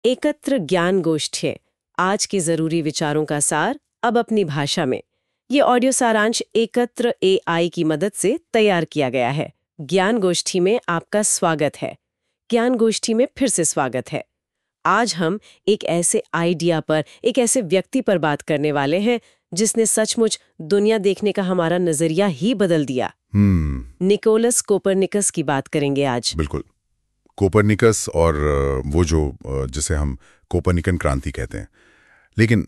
एकत्र ज्ञान गोष्ठी, आज के जरूरी विचारों का सार अब अपनी भाषा में। ये ऑडियो सारांश एकत्र एआई की मदद से तैयार किया गया है। ज्ञान गोष्ठी में आपका स्वागत है। ज्ञान गोष्ठी में फिर से स्वागत है। आज हम एक ऐसे आइडिया पर, एक ऐसे व्यक्ति पर बात करने वाले हैं जिसने सचमुच दुनिया देखने का हमारा नजरिया ही बदल दिया। निकोलस कोपरनिकस की बात करेंगे आज। बिल्कुल, कोपरनिकस और वो जो जिसे हम कोपरनिकन क्रांति कहते हैं। लेकिन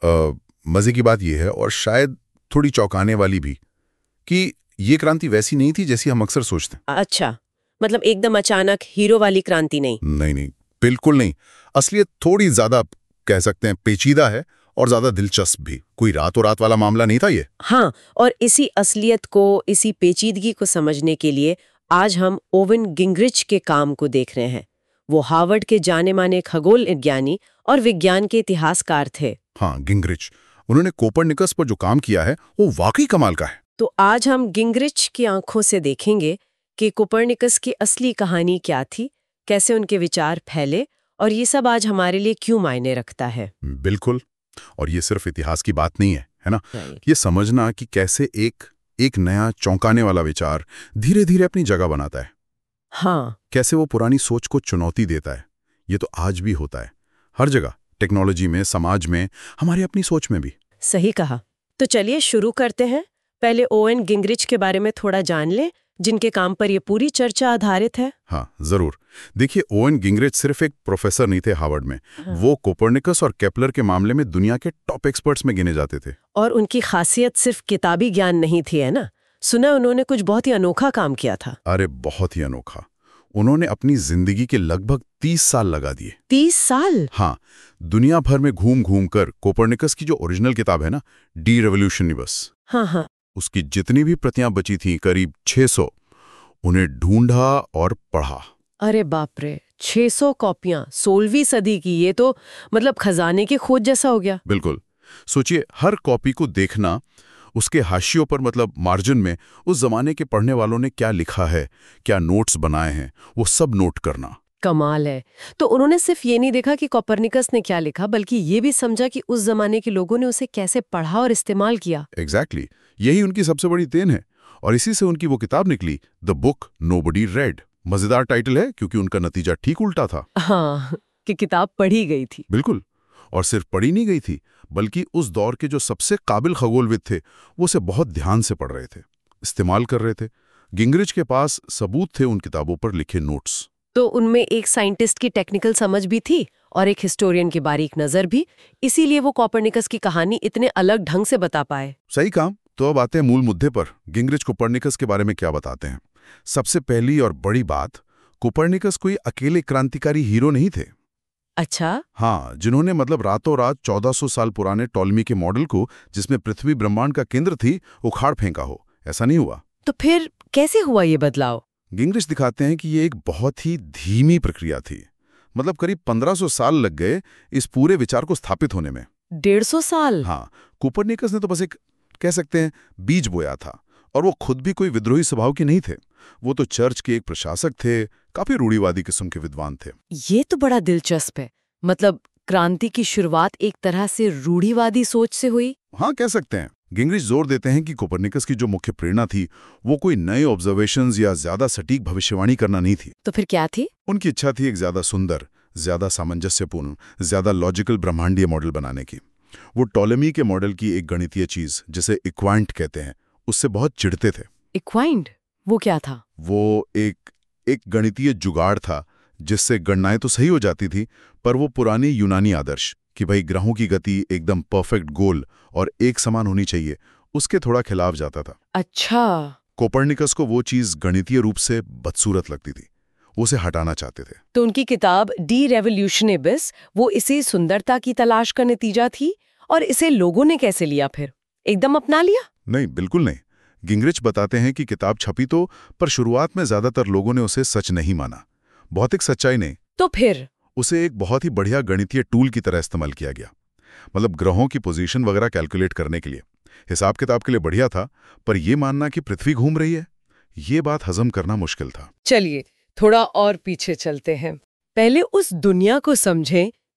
मजे की बात यह है, और शायद थोड़ी चौंकाने वाली भी, कि ये क्रांति वैसी नहीं थी जैसी हम अक्सर सोचते हैं। अच्छा, मतलब एकदम अचानक हीरो वाली क्रांति नहीं? नहीं, बिल्कुल नहीं। असलियत थोड़ी ज्यादा, कह सकते हैं, पेचीदा है और ज्यादा दिलचस्प भी। कोई रातों रात वाला मामला नहीं था ये। हाँ, और इसी असलियत को, इसी पेचीदगी को समझने के लिए आज हम ओवन गिंगरिच के काम को देख रहे हैं। वो हार्वर्ड के जाने माने खगोल विज्ञानी और विज्ञान के इतिहासकार थे। हाँ, गिंगरिच। उन्होंने कोपरनिकस पर जो काम किया है वो वाकई कमाल का है। तो आज हम गिंगरिच की आंखों से देखेंगे कि कोपरनिकस की असली कहानी क्या थी, कैसे उनके विचार फैले, और ये सब आज हमारे लिए क्यों मायने रखता है। बिल्कुल। और ये सिर्फ इतिहास की बात नहीं है ना? ये समझना कि कैसे एक नया चौंकाने वाला विचार धीरे धीरे अपनी जगह बनाता है। हाँ, कैसे वो पुरानी सोच को चुनौती देता है। ये तो आज भी होता है, हर जगह, टेक्नोलॉजी में, समाज में, हमारी अपनी सोच में भी। सही कहा। तो चलिए शुरू करते हैं। पहले ओवन गिंगरिच के बारे में थोड़ा जान लें, जिनके काम पर ये पूरी चर्चा आधारित है। हाँ, जरूर। देखिए, ओवन गिंगरिच सिर्फ एक प्रोफेसर नहीं थे हार्वर्ड में। हाँ। वो कोपरनिकस और केपलर के मामले में दुनिया के टॉप एक्सपर्ट्स में गिने जाते थे। और उनकी खासियत सिर्फ किताबी ज्ञान नहीं थी, है ना? सुना उन्होंने कुछ बहुत ही अनोखा काम किया था। अरे बहुत ही अनोखा। उन्होंने अपनी जिंदगी के लगभग 30 साल लगा दिए। 30 साल? हाँ, दुनिया भर में घूम घूम कर कोपरनिकस की जो ओरिजिनल किताब है ना, डी रेवोल्यूशनिबस, हाँ, उसकी जितनी भी प्रतियां बची थीं, करीब 600, उन्हें ढूंढा और पढ़ा। अरे बाप रे, 600 कॉपियां 16वीं सदी की! ये तो मतलब खजाने की खोज जैसा हो गया। बिल्कुल। सोचिए, हर कॉपी को देखना, उसके हाशियों पर, मतलब मार्जिन में, उस जमाने के पढ़ने वालों ने क्या लिखा है, क्या नोट्स बनाए हैं, वो सब नोट करना। कमाल है। तो उन्होंने सिर्फ ये नहीं देखा कि कोपरनिकस ने क्या लिखा, बल्कि ये भी समझा कि उस जमाने के लोगों ने उसे कैसे पढ़ा और इस्तेमाल किया। एग्जैक्टली। यही उनकी सबसे बड़ी देन है। और इसी से उनकी वो किताब निकली, द बुक नोबडी रेड। मजेदार टाइटल है क्योंकि उनका नतीजा ठीक उल्टा था। हाँ, कि किताब पढ़ी गई थी। बिल्कुल। और सिर्फ पढ़ी नहीं गई थी, बल्कि उस दौर के जो सबसे काबिल खगोलविद थे, वो उसे बहुत ध्यान से पढ़ रहे थे, इस्तेमाल कर रहे थे। गिंगरिच के पास सबूत थे उन किताबों पर लिखे नोट्स। तो उनमें एक साइंटिस्ट की टेक्निकल समझ भी थी और एक हिस्टोरियन की बारीक नजर भी। इसीलिए वो कोपरनिकस की कहानी इतने अलग ढंग से बता पाए। सही काम। तो अब आते हैं मूल मुद्दे पर। गिंगरिच कोपरनिकस के बारे में क्या बताते हैं? सबसे पहली और बड़ी बात, कोपरनिकस कोई अकेले क्रांतिकारी हीरो नहीं थे। अच्छा? हाँ, जिन्होंने मतलब रातों रात 1400 साल पुराने टॉलमी के मॉडल को, जिसमें पृथ्वी ब्रह्मांड का केंद्र थी, उखाड़ फेंका हो। ऐसा नहीं हुआ। तो फिर कैसे हुआ ये बदलाव? गिंगरिच दिखाते हैं कि ये एक बहुत ही धीमी प्रक्रिया थी। मतलब करीब 1500 साल लग गए इस पूरे विचार को स्थापित होने में। 150 साल? हाँ, कोपरनिकस ने तो बस एक, कह सकते हैं, बीज बोया था। और वो खुद भी कोई विद्रोही स्वभाव के नहीं थे। वो तो चर्च के एक प्रशासक थे, काफी रूढ़िवादी किस्म के विद्वान थे। ये तो बड़ा दिलचस्प है। मतलब क्रांति की शुरुआत एक तरह से रूढ़िवादी सोच से हुई। हाँ, कह सकते हैं। गिंगरिच जोर देते हैं कि कोपरनिकस की जो मुख्य प्रेरणा थी, वो कोई नए ऑब्जर्वेशंस या ज्यादा सटीक भविष्यवाणी करना नहीं थी। तो फिर क्या थी? उनकी इच्छा थी एक ज्यादा सुंदर, ज्यादा सामंजस्यपूर्ण, ज्यादा लॉजिकल ब्रह्मांडीय मॉडल बनाने की। वो टॉलेमी के मॉडल की एक गणितीय चीज, जिसे इक्वाइंट कहते हैं, उससे बहुत चिढ़ते थे। इक्वाइंट? वो क्या था? वो एक गणितीय जुगाड़ था, जिससे गणनाएं तो सही हो जाती थी, पर वो पुरानी यूनानी आदर्श कि भाई ग्रहों की गति एकदम परफेक्ट गोल और एक समान होनी चाहिए, उसके थोड़ा खिलाफ जाता था। अच्छा। कोपरनिकस को वो चीज गणितीय रूप से बदसूरत लगती थी, वो उसे हटाना चाहते थे। तो उनकी किताब डी रेवोल्यूशनिबस वो इसी सुंदरता की तलाश का नतीजा थी। और इसे लोगों ने कैसे लिया फिर? एकदम अपना लिया? नहीं, बिल्कुल नहीं। गिंगरिच बताते हैं कि किताब छपी तो, पर शुरुआत में ज्यादातर लोगों ने उसे सच नहीं माना। भौतिक सच्चाई नहीं। तो फिर उसे एक बहुत ही बढ़िया गणितीय टूल की तरह इस्तेमाल किया गया। मतलब ग्रहों की पोजीशन वगैरह कैलकुलेट करने के लिए। हिसाब किताब के लिए बढ़िया था, पर यह मानना कि पृथ्वी घूम रही है, ये बात हजम करना मुश्किल था। चलिए थोड़ा और पीछे चलते हैं। पहले उस दुनिया को समझें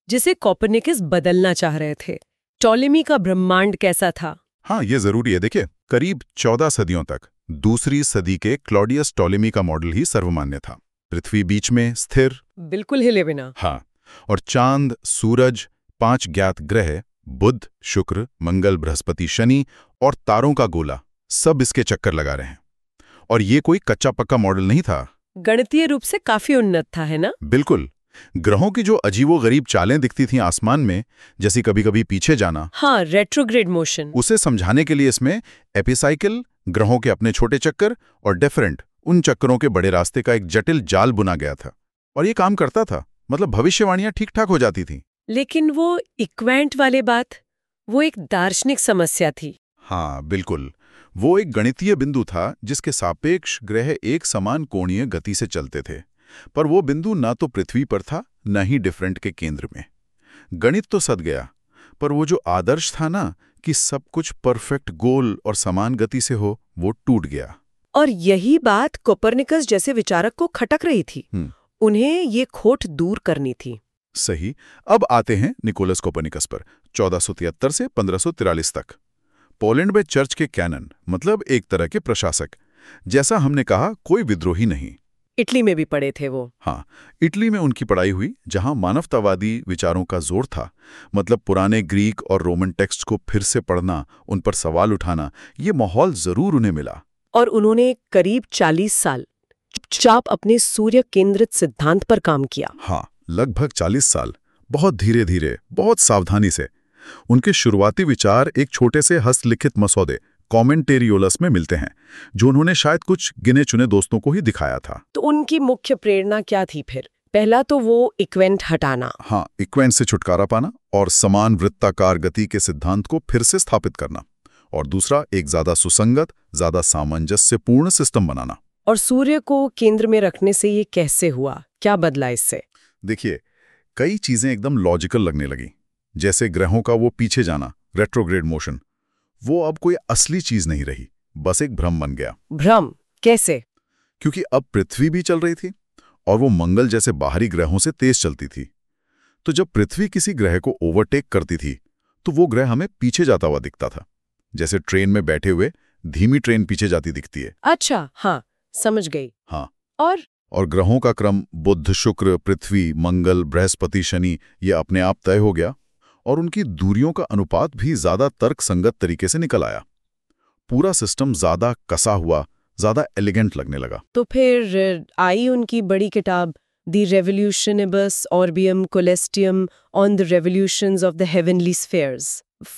जिसे कोपरनिकस बदलना चाह रहे थे। टॉलेमी का ब्रह्मांड कैसा था? हाँ, ये जरूरी है। देखिए, करीब 14 सदियों तक दूसरी सदी के क्लॉडियस टॉलेमी का मॉडल ही सर्वमान्य था। पृथ्वी बीच में स्थिर, बिल्कुल हिले बिना। हाँ, और चांद, सूरज, 5 ज्ञात ग्रह बुध, शुक्र, मंगल, बृहस्पति, शनि और तारों का गोला सब इसके चक्कर लगा रहे हैं। और ये कोई कच्चा पक्का मॉडल नहीं था। गणितीय रूप से काफी उन्नत था, है ना? बिल्कुल। ग्रहों की जो अजीबोगरीब चालें दिखती थीं आसमान में, जैसी कभी-कभी पीछे जाना, हाँ, रेट्रोग्रेड मोशन, उसे समझाने के लिए इसमें एपिसाइकिल, ग्रहों के अपने छोटे चक्कर और डिफरेंट उन चक्करों के बड़े रास्ते का एक जटिल जाल बुना गया था। और ये काम करता था, मतलब भविष्यवाणियां ठीक-ठाक हो जाती थीं। लेकिन वो इक्वेंट वाले बात, वो एक दार्शनिक समस्या थी। हाँ, बिल्कुल। वो एक गणितीय बिंदु था जिसके सापेक्ष ग्रह एक समान कोणीय गति से चलते थे, पर वो बिंदु ना तो पृथ्वी पर था, न ही डिफरेंट के केंद्र में। गणित तो सद गया, पर वो जो आदर्श था ना कि सब कुछ परफेक्ट गोल और समान गति से हो, वो टूट गया। और यही बात कोपरनिकस जैसे विचारक को खटक रही थी। उन्हें ये खोट दूर करनी थी। सही। अब आते हैं निकोलस कोपरनिकस पर। 1473 से 1543 तक पोलैंड में चर्च के कैनन, मतलब एक तरह के प्रशासक। जैसा हमने कहा, कोई विद्रोही नहीं। इटली में भी पढ़े थे वो। हाँ, इटली में उनकी पढ़ाई हुई, जहां मानवतावादी विचारों का जोर था। मतलब पुराने ग्रीक और रोमन टेक्स्ट को फिर से पढ़ना, उन पर सवाल उठाना, ये माहौल जरूर उन्हें मिला। और उन्होंने करीब 40 साल चुपचाप अपने सूर्य केंद्रित सिद्धांत पर काम किया। हाँ, लगभग 40 साल, बहुत धीरे धीरे, बहुत सावधानी से। उनके शुरुआती विचार एक छोटे से हस्तलिखित मसौदे कॉमेंटेरियोलस में मिलते हैं, जो उन्होंने शायद कुछ गिने चुने दोस्तों को ही दिखाया था। तो उनकी मुख्य प्रेरणा क्या थी फिर? पहला तो वो इक्वेंट हटाना। हाँ, इक्वेंट से छुटकारा पाना और समान वृत्ताकार गति के सिद्धांत को फिर से स्थापित करना। और दूसरा, एक ज्यादा सुसंगत, ज्यादा सामंजस्यपूर्ण सिस्टम बनाना। और सूर्य को केंद्र में रखने से ये कैसे हुआ? क्या बदला इससे? देखिए, कई चीजें एकदम लॉजिकल लगने लगी। जैसे ग्रहों का वो पीछे जाना, रेट्रोग्रेड मोशन, वो अब कोई असली चीज नहीं रही, बस एक भ्रम बन गया। भ्रम कैसे? क्योंकि अब पृथ्वी भी चल रही थी और वो मंगल जैसे बाहरी ग्रहों से तेज चलती थी। तो जब पृथ्वी किसी ग्रह को ओवरटेक करती थी, तो वो ग्रह हमें पीछे जाता हुआ दिखता था, जैसे ट्रेन में बैठे हुए धीमी ट्रेन पीछे जाती दिखती है। अच्छा, हाँ, समझ गई। हाँ, और ग्रहों का क्रम बुध, शुक्र, पृथ्वी, मंगल, बृहस्पति, शनि, ये अपने आप तय हो गया। और उनकी दूरियों का अनुपात भी ज्यादा तर्कसंगत तरीके से निकल आया। पूरा सिस्टम ज्यादा कसा हुआ, ज्यादा एलिगेंट लगने लगा। तो फिर आई उनकी बड़ी किताब De Revolutionibus Orbium Coelestium On the Revolutions of the Heavenly Spheres.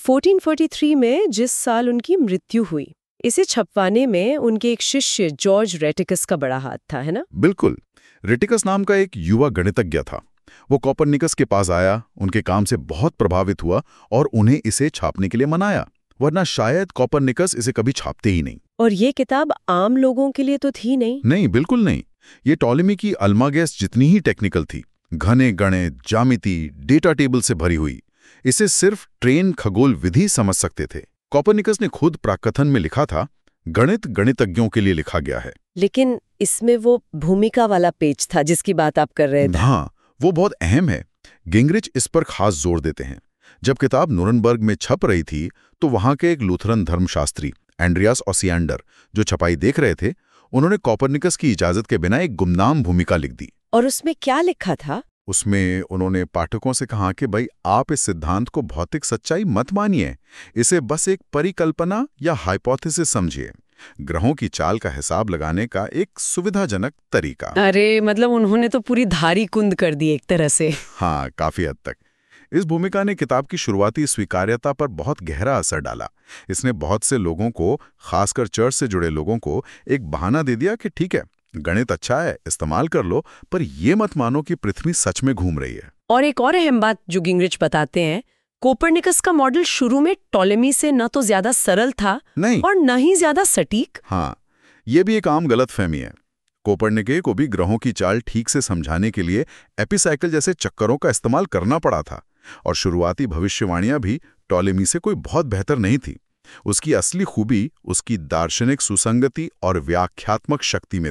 1443 में, जिस साल उनकी मृत्यु हुई। इसे छपवाने में उनके एक शिष्य जॉर्ज रेटिकस का बड़ा हाथ था, है ना? बिल्कुल। रेटिकस नाम का एक युवा गणितज्ञ था। वो कोपरनिकस के पास आया, उनके काम से बहुत प्रभावित हुआ और उन्हें इसे छापने के लिए मनाया, वरना शायद कोपरनिकस इसे कभी छापते ही नहीं। और ये किताब आम लोगों के लिए तो थी नहीं? नहीं, बिल्कुल नहीं। ये टॉलेमी की अल्मागेस जितनी ही टेक्निकल थी, घने गणित, ज्यामिति, डेटा टेबल से भरी हुई। इसे सिर्फ ट्रेन खगोल विधि समझ सकते थे। कोपरनिकस ने खुद प्राकथन में लिखा था, गणित गणितज्ञों के लिए लिखा गया है। लेकिन इसमें वो भूमिका वाला पेज था जिसकी बात आप कर रहे थे। हाँ, वो बहुत अहम है। गिंगरिच इस पर खास जोर देते हैं। जब किताब नुरेनबर्ग में छप रही थी, तो वहां के एक लूथरन धर्मशास्त्री एंड्रियास ओसिएंडर, जो छपाई देख रहे थे, उन्होंने कोपरनिकस की इजाजत के बिना एक गुमनाम भूमिका लिख दी। और उसमें क्या लिखा था? उसमें उन्होंने पाठकों से कहा कि भाई, आप इस सिद्धांत को भौतिक सच्चाई मत मानिए, इसे बस एक परिकल्पना या हाइपोथेसिस समझिए, ग्रहों की चाल का हिसाब लगाने का एक सुविधाजनक तरीका। अरे, मतलब उन्होंने तो पूरी धारी कुंद कर दी एक तरह से। हाँ, काफी हद तक। इस भूमिका ने किताब की शुरुआती स्वीकार्यता पर बहुत गहरा असर डाला। इसने बहुत से लोगों को, खासकर चर्च से जुड़े लोगों को, एक बहाना दे दिया कि ठीक है, गणित अच्छा है, इस्तेमाल कर लो, पर ये मत मानो कि पृथ्वी सच में घूम रही है। और एक और अहम बात जो गिंगरिच बताते हैं, कोपरनिकस का मॉडल शुरू में टॉलेमी से न तो ज्यादा सरल था, नहीं, और न ही ज्यादा सटीक। हाँ, ये भी एक आम गलतफहमी है। कोपरनिकस को भी ग्रहों की चाल ठीक से समझाने के लिए एपिसाइकिल जैसे चक्करों का इस्तेमाल करना पड़ा था, और शुरुआती भविष्यवाणियां भी टॉलेमी से कोई बहुत बेहतर नहीं थी। उसकी असली खूबी उसकी दार्शनिक सुसंगति और व्याख्यात्मक शक्ति में थी।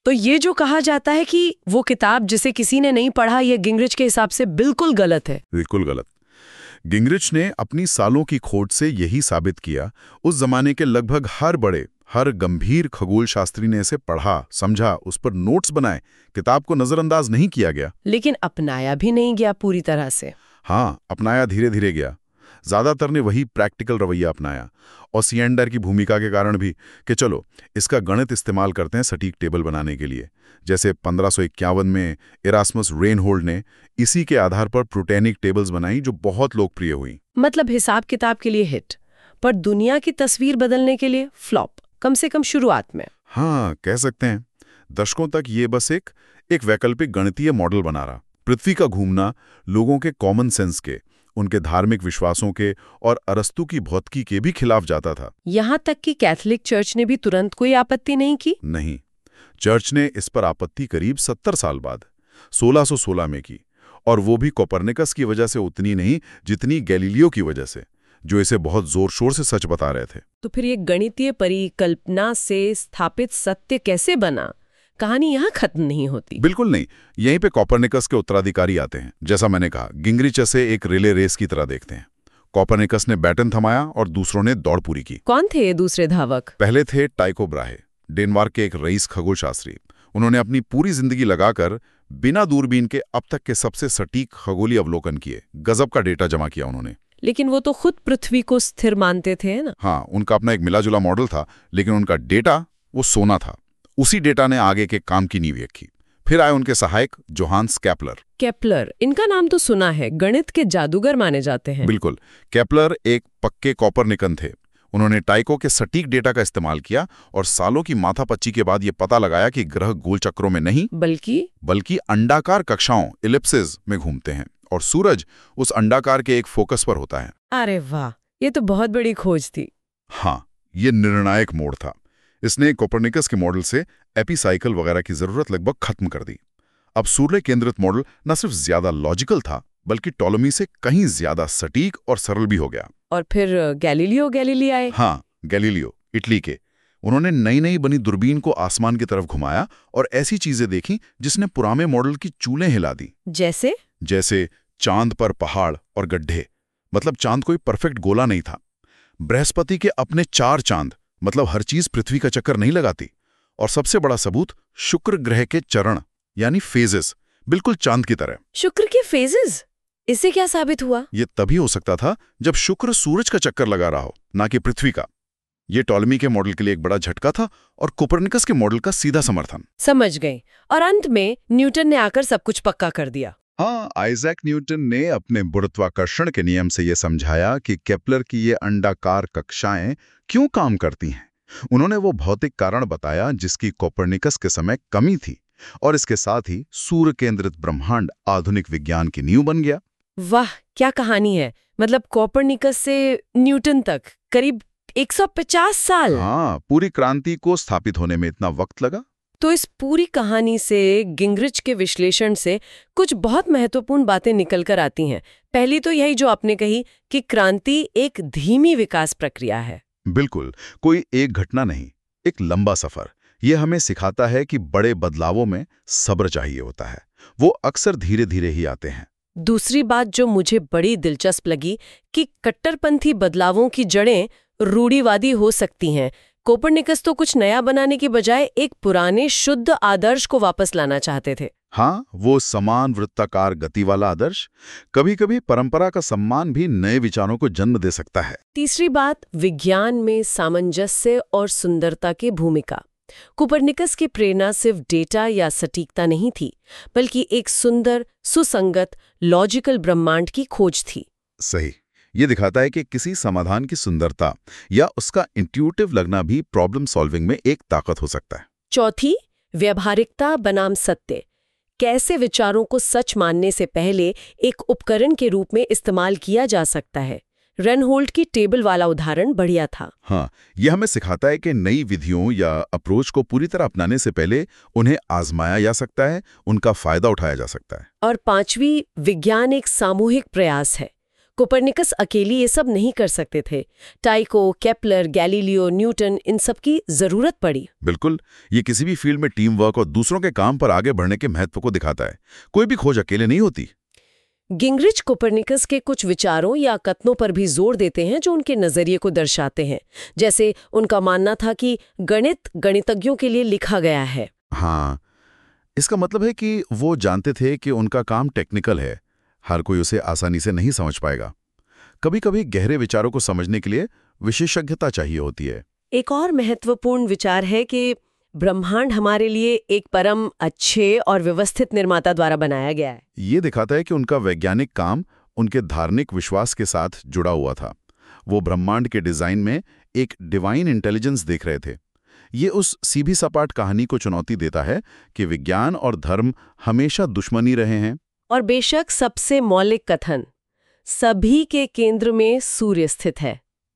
तो ये जो कहा जाता है कि वो किताब जिसे किसी ने नहीं पढ़ा, ये गिंगरिच के हिसाब से बिल्कुल गलत है। बिल्कुल गलत। गिंगरिच ने अपनी सालों की खोज से यही साबित किया। उस जमाने के लगभग हर गंभीर खगोल शास्त्री ने इसे पढ़ा, समझा, उस पर नोट्स बनाए। किताब को नजरअंदाज नहीं किया गया, लेकिन अपनाया भी नहीं गया पूरी तरह से। हाँ, अपनाया धीरे धीरे गया। ज्यादातर ने वही प्रैक्टिकल रवैया अपनाया, और सिएंडर की भूमिका के कारण भी, कि चलो इसका गणित इस्तेमाल करते हैं सटीक टेबल बनाने के लिए। जैसे 1551 में इरास्मस रेनहोल्ड ने इसी के आधार पर प्लूटोनिक टेबल्स बनाई, जो बहुत लोकप्रिय हुई। मतलब हिसाब किताब के लिए हिट, पर दुनिया की तस्वीर बदलने के लिए फ्लॉप, कम से कम शुरुआत में। हाँ, कह सकते हैं। दशकों तक ये बस एक वैकल्पिक गणितीय मॉडल बना रहा। पृथ्वी का घूमना लोगों के कॉमन सेंस के, उनके धार्मिक विश्वासों के और अरस्तु की भौतिकी के भी खिलाफ जाता था। यहाँ तक कि कैथोलिक चर्च ने भी तुरंत कोई आपत्ति नहीं की। नहीं, चर्च ने इस पर आपत्ति करीब 70 साल बाद 1616 में की, और वो भी कोपरनिकस की वजह से उतनी नहीं जितनी गैलीलियो की वजह से, जो इसे बहुत जोर शोर से सच बता रहे थे। तो फिर ये गणितीय परिकल्पना से स्थापित सत्य कैसे बना? कहानी यहाँ खत्म नहीं होती। बिल्कुल नहीं। यहीं पे कोपरनिकस के उत्तराधिकारी आते हैं। जैसा मैंने कहा, गिंगरिच से एक रिले रेस की तरह देखते हैं। कोपरनिकस ने बैटन थमाया और दूसरों ने दौड़ पूरी की। कौन थे ये दूसरे धावक? पहले थे टाइको ब्राहे, डेनमार्क के एक रईस खगोलशास्त्री। उन्होंने अपनी पूरी जिंदगी लगाकर बिना दूरबीन के अब तक के सबसे सटीक खगोलीय अवलोकन किए। गजब का डेटा जमा किया उन्होंने। लेकिन वो तो खुद पृथ्वी को स्थिर मानते थे ना? हाँ, उनका अपना एक मिला-जुला मॉडल था, लेकिन उनका डेटा वो सोना था। उसी डेटा ने आगे के काम की नींव रखी। फिर आए उनके सहायक जोहान्स केपलर। केपलर, इनका नाम तो सुना है, गणित के जादूगर माने जाते हैं। बिल्कुल। केपलर एक पक्के कोपरनिकन थे। उन्होंने टाइको के सटीक डेटा का इस्तेमाल किया और सालों की माथापच्ची के बाद ये पता लगाया कि ग्रह गोल चक्रों में नहीं बल्कि अंडाकार कक्षाओं इलिप्सिस में घूमते हैं, और सूरज उस अंडाकार के एक फोकस पर होता है। अरे वाह, ये तो बहुत बड़ी खोज थी। हाँ, ये निर्णायक मोड़ था। इसने कोपरनिकस के मॉडल से एपीसाइकिल वगैरह की जरूरत लगभग खत्म कर दी। अब सूर्य केंद्रित मॉडल न सिर्फ ज्यादा लॉजिकल था, बल्कि टॉलमी से कहीं ज्यादा सटीक और सरल भी हो गया। और फिर गैलीलियो आए। हाँ, गैलीलियो, इटली के। उन्होंने नई बनी दूरबीन को आसमान की तरफ घुमाया और ऐसी चीजें देखी जिसने पुराने मॉडल की चूलें हिला दी। जैसे चांद पर पहाड़ और गड्ढे। मतलब चांद कोई परफेक्ट गोला नहीं था। बृहस्पति के अपने 4 चांद, मतलब हर चीज पृथ्वी का चक्कर नहीं लगाती। और सबसे बड़ा सबूत, शुक्र ग्रह के चरण यानी फेजेस, बिल्कुल चांद की तरह। शुक्र के फेजेस? इससे क्या साबित हुआ? ये तभी हो सकता था जब शुक्र सूरज का चक्कर लगा रहा हो, ना कि पृथ्वी का। ये टॉलमी के मॉडल के लिए एक बड़ा झटका था और कोपरनिकस के मॉडल का सीधा समर्थन। समझ गए। और अंत में न्यूटन ने आकर सब कुछ पक्का कर दिया। हाँ, आइजैक न्यूटन ने अपने गुरुत्वाकर्षण के नियम से यह समझाया कि केपलर की ये अंडाकार कक्षाएं क्यों काम करती हैं। उन्होंने वो भौतिक कारण बताया जिसकी कोपरनिकस के समय कमी थी, और इसके साथ ही सूर्य केंद्रित ब्रह्मांड आधुनिक विज्ञान की नींव बन गया। वाह, क्या कहानी है। मतलब कोपरनिकस से न्यूटन तक करीब 150 साल। हाँ, पूरी क्रांति को स्थापित होने में इतना वक्त लगा। तो इस पूरी कहानी से, गिंगरिच के विश्लेषण से कुछ बहुत महत्वपूर्ण बातें निकल कर आती हैं। पहली तो यही जो आपने कही कि क्रांति एक धीमी विकास प्रक्रिया है। बिल्कुल, कोई एक घटना नहीं, एक लंबा सफर। यह हमें सिखाता है कि बड़े बदलावों में सब्र चाहिए होता है। वो अक्सर धीरे धीरे ही आते हैं। दूसरी बात जो मुझे बड़ी दिलचस्प लगी कि कट्टरपंथी बदलावों की जड़ें रूढ़िवादी हो सकती हैं। कोपरनिकस तो कुछ नया बनाने के बजाय एक पुराने शुद्ध आदर्श को वापस लाना चाहते थे। हाँ, वो समान वृत्ताकार गति वाला आदर्श। कभी कभी परंपरा का सम्मान भी नए विचारों को जन्म दे सकता है। तीसरी बात, विज्ञान में सामंजस्य और सुंदरता की भूमिका। कोपरनिकस की प्रेरणा सिर्फ डेटा या सटीकता नहीं थी, बल्कि एक सुंदर, सुसंगत, लॉजिकल ब्रह्मांड की खोज थी। सही। ये दिखाता है कि किसी समाधान की सुंदरता या उसका इंट्यूटिव लगना भी प्रॉब्लम सॉल्विंग में एक ताकत हो सकता है। चौथी, व्यावहारिकता बनाम सत्य। कैसे विचारों को सच मानने से पहले एक उपकरण के रूप में इस्तेमाल किया जा सकता है। रेनहोल्ड की टेबल वाला उदाहरण बढ़िया था। हाँ, यह हमें सिखाता है कि नई विधियों या अप्रोच को पूरी तरह अपनाने से पहले उन्हें आजमाया जा सकता है, उनका फायदा उठाया जा सकता है। और पांचवी, विज्ञान एक सामूहिक प्रयास है। कोपरनिकस अकेले ये सब नहीं कर सकते थे। टाइको, केपलर, गैलीलियो, न्यूटन, इन सब की जरूरत पड़ी। बिल्कुल, ये किसी भी फील्ड में टीम वर्क और दूसरों के काम पर आगे बढ़ने के महत्व को दिखाता है। कोई भी खोज अकेले नहीं होती। गिंगरिच कोपरनिकस के कुछ विचारों या कथनों पर भी जोर देते हैं जो उनके नजरिए को दर्शाते हैं। जैसे उनका मानना था कि गणित गणितज्ञों के लिए लिखा गया है। हाँ, इसका मतलब है कि वो जानते थे कि उनका काम टेक्निकल है, हर कोई उसे आसानी से नहीं समझ पाएगा। कभी-कभी गहरे विचारों को समझने के लिए विशेषज्ञता चाहिए होती है। एक और महत्वपूर्ण विचार है कि ब्रह्मांड हमारे लिए एक परम अच्छे और व्यवस्थित निर्माता द्वारा बनाया गया है। ये दिखाता है कि उनका वैज्ञानिक काम उनके धार्मिक विश्वास के साथ जुड़ा हुआ था। वो ब्रह्मांड के डिजाइन में एक डिवाइन इंटेलिजेंस देख रहे थे। ये उस सीधी सपाट कहानी को चुनौती देता है कि विज्ञान और धर्म हमेशा दुश्मनी रहे हैं। और बेशक सबसे मौलिक कथन, सभी के केंद्र में सूर्य स्थित है।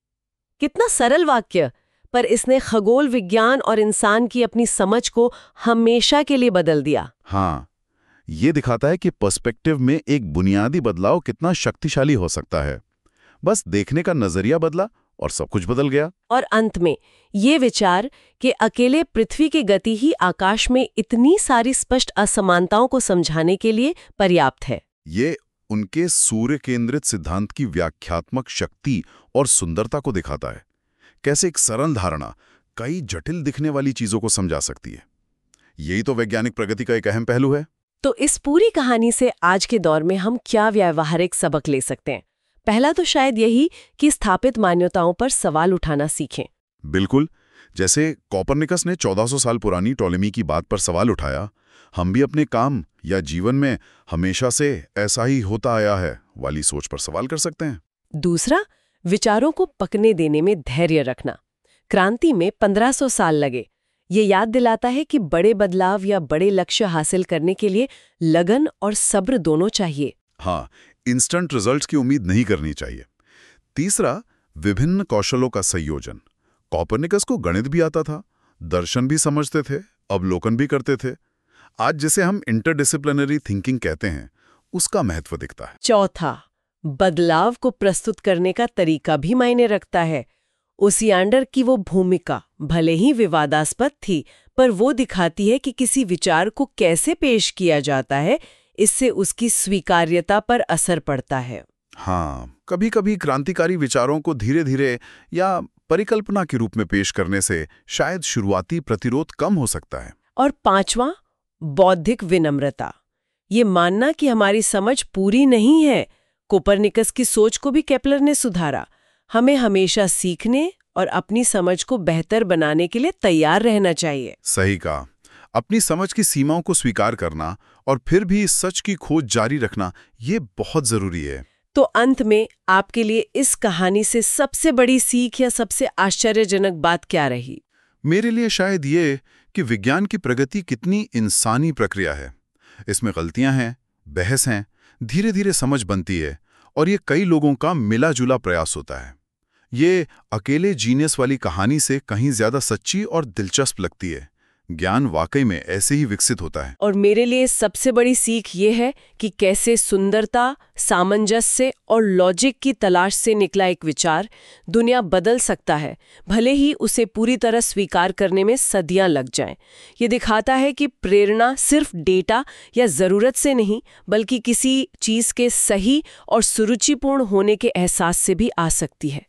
कितना सरल वाक्य, पर इसने खगोल विज्ञान और इंसान की अपनी समझ को हमेशा के लिए बदल दिया। हाँ, ये दिखाता है कि पर्सपेक्टिव में एक बुनियादी बदलाव कितना शक्तिशाली हो सकता है। बस देखने का नजरिया बदला और सब कुछ बदल गया। और अंत में ये विचार कि अकेले पृथ्वी की गति ही आकाश में इतनी सारी स्पष्ट असमानताओं को समझाने के लिए पर्याप्त है। ये उनके सूर्य केंद्रित सिद्धांत की व्याख्यात्मक शक्ति और सुंदरता को दिखाता है। कैसे एक सरल धारणा कई जटिल दिखने वाली चीजों को समझा सकती है। यही तो वैज्ञानिक प्रगति का एक अहम पहलू है। तो इस पूरी कहानी से आज के दौर में हम क्या व्यावहारिक सबक ले सकते हैं? पहला तो शायद यही कि स्थापित मान्यताओं पर सवाल उठाना सीखें। बिल्कुल, जैसे कोपरनिकस ने 1400 साल पुरानी टॉलेमी की बात पर सवाल उठाया, हम भी अपने काम या जीवन में हमेशा से ऐसा ही होता आया है वाली सोच पर सवाल कर सकते हैं। दूसरा, विचारों को पकने देने में धैर्य रखना। क्रांति में 1500 साल लगे। ये याद दिलाता है कि बड़े बदलाव या बड़े लक्ष्य हासिल करने के लिए लगन और सब्र दोनों चाहिए। हाँ, इंस्टेंट रिजल्ट्स की उम्मीद नहीं करनी चाहिए। तीसरा, विभिन्न कौशलों का संयोजन। कोपरनिकस को गणित भी आता था, दर्शन भी समझते थे, अवलोकन भी करते थे। आज जिसे हम इंटरडिसिप्लिनरी थिंकिंग कहते हैं, उसका महत्व दिखता है। चौथा, बदलाव को प्रस्तुत करने का तरीका भी मायने रखता है। ओसियांडर की वो भूमिका भले ही विवादास्पद थी, पर वो दिखाती है कि किसी विचार को कैसे पेश किया जाता है, इससे उसकी स्वीकार्यता पर असर पड़ता है। हाँ, कभी-कभी क्रांतिकारी विचारों को धीरे-धीरे या परिकल्पना के रूप में पेश करने से शायद शुरुआती प्रतिरोध कम हो सकता है। और पांचवां, बौद्धिक विनम्रता। ये मानना कि हमारी समझ पूरी नहीं है। कोपरनिकस की सोच को भी केपलर ने सुधारा। हमें हमेशा सीखने और अपनी समझ को बेहतर बनाने के लिए तैयार रहना चाहिए। सही कहा। अपनी समझ की सीमाओं को स्वीकार करना और फिर भी इस सच की खोज जारी रखना, ये बहुत जरूरी है। तो अंत में आपके लिए इस कहानी से सबसे बड़ी सीख या सबसे आश्चर्यजनक बात क्या रही? मेरे लिए शायद ये कि विज्ञान की प्रगति कितनी इंसानी प्रक्रिया है। इसमें गलतियां हैं, बहस हैं, धीरे धीरे समझ बनती है और ये कई लोगों का मिला जुला प्रयास होता है। ये अकेले जीनियस वाली कहानी से कहीं ज्यादा सच्ची और दिलचस्प लगती है। ज्ञान वाकई में ऐसे ही विकसित होता है। और मेरे लिए सबसे बड़ी सीख ये है कि कैसे सुंदरता, सामंजस्य और लॉजिक की तलाश से निकला एक विचार दुनिया बदल सकता है, भले ही उसे पूरी तरह स्वीकार करने में सदियां लग जाएं। ये दिखाता है कि प्रेरणा सिर्फ डेटा या ज़रूरत से नहीं, बल्कि किसी चीज़ के सही और सुरुचिपूर्ण होने के एहसास से भी आ सकती है।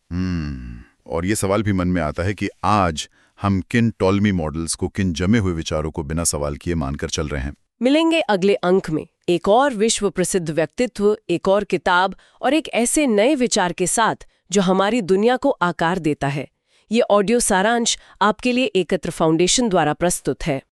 और ये सवाल भी मन में आता है कि आज हम किन टॉलमी मॉडल्स को, किन जमे हुए विचारों को बिना सवाल किए मानकर चल रहे हैं। मिलेंगे अगले अंक में एक और विश्व प्रसिद्ध व्यक्तित्व, एक और किताब और एक ऐसे नए विचार के साथ जो हमारी दुनिया को आकार देता है। ये ऑडियो सारांश आपके लिए एकत्र फाउंडेशन द्वारा प्रस्तुत है।